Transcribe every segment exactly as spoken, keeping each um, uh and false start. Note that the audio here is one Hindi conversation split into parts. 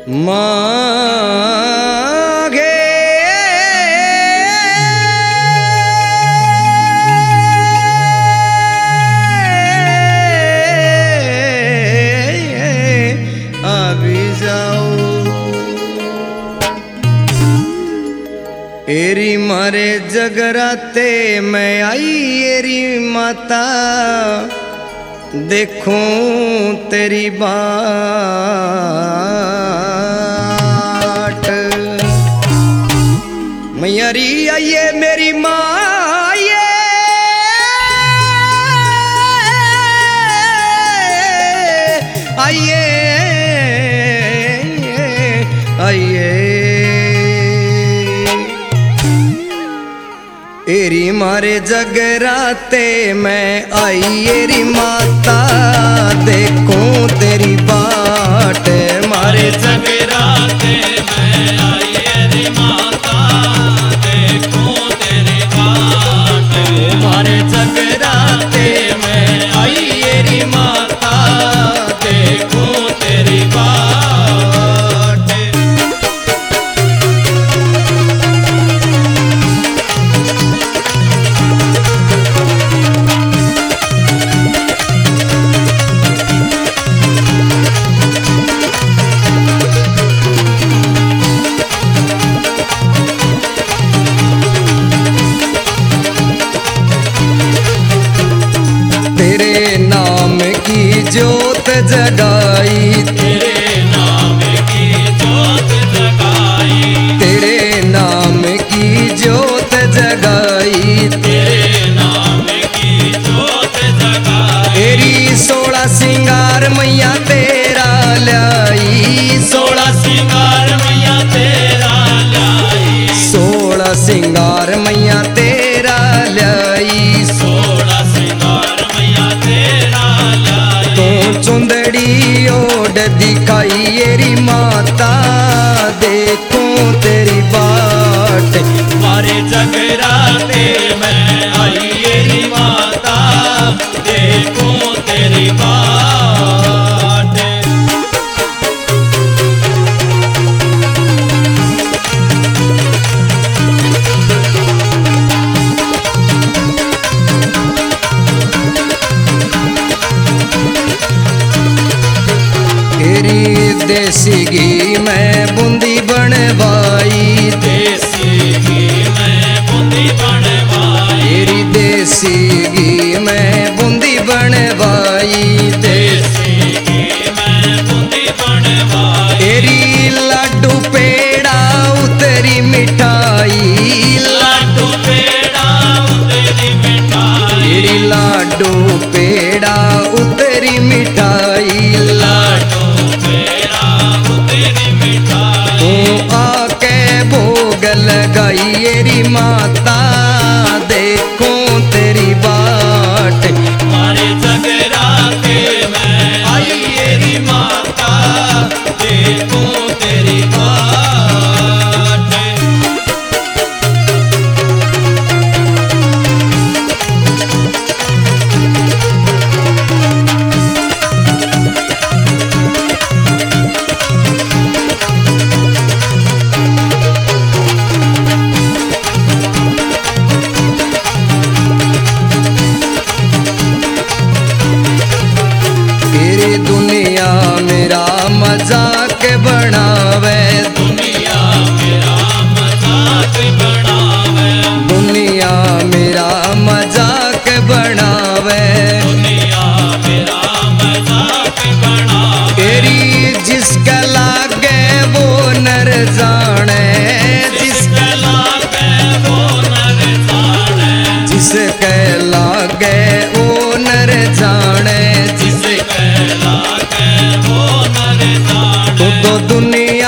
मांगे अभी जाओ एरी मारे जगराते मैं आई एरी माता देखूं तेरी बाट मैयारी आइए मेरी माँ आइए आइए आइए एरी मारे जगराते मैं आई एरी माता देखूं तेरी बाट मारे जगराते मैं आई एरी माता देखूं तेरी बाट मारे जगराते मैं आई एरी माता देखूं तेरी बाट तेरे नाम की जोत जगाई तेरे नाम की जोत जगाई तेरे नाम की जोत जगाई तेरे नाम की जोत जगाई तेरी सोलह सिंगार मैया तेरा लाई सोलह सिंगार मैया तेरा लाई सोलह सिंगार मैया तेरा लाई सोलह सिंगार मैया तेरा लाई तो चुंदड़ी ओढ़ दिखाई एरी माता देखूं तेरी बाट मारे जगराते मैं आई एरी माता देखूं तेरी बाट तेरी देसी घी में बूंदी बनवाई देसी घी में बूंदी बनवाई तेरी देसी घी में बूंदी बनवाई देसी घी में बूंदी बनवाई तेरी लाडू पेड़ा उतरी मिठाई लाडू पेड़ा तेरी मिठाई तेरी लाडू पेड़ा उतरी मिठाई लाडू पेड़ा तेरी मिठाई तू आके भोग लगाई एरी माता देखूं तेरी बाट मारे जगराते मैं आई एरी माता देखूं तेरी बाट तेरी दुनिया मेरा मजाक बनावे दुनिया मेरा मजाक बनावे दुनिया मेरा मजाक बनावे दुनिया मेरा मजाक बनावे तेरी जिसका लागे वो नर जाने जिस जिसके लागे वो नर जाने जिसके लागे वो नर जाने जिसके लागे वो नर तू जाने तो दुनिया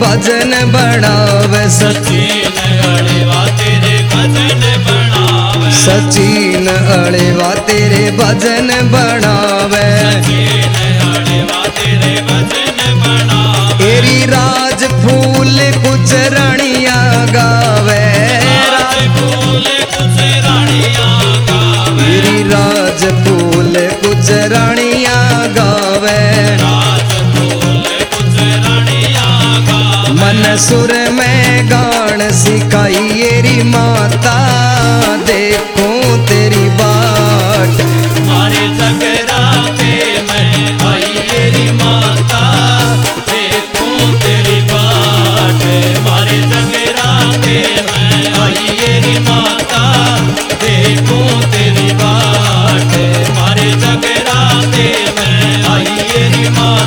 भजन बनावे सचिन अड़ेवा तेरे भजन बनावे सचिन अड़ेवा तेरे भजन बनावे सचिन अड़ेवा तेरे भजन बनावे तेरी राज फूल कुछ रानिया गावे राज फूल कुछ रानियां गावे तेरी राज फूल कुछ रानिया गावे राज फूल कुछ रानियां गावे मन सुर में गान सिखाई तेरी माता देखो तेरी बाट मारे जगराते में आई तेरी माता देखूं तेरी बाट मारे जगराते में आई तेरी माता देखूं तेरी बाट मारे जगराते में आई तेरी माता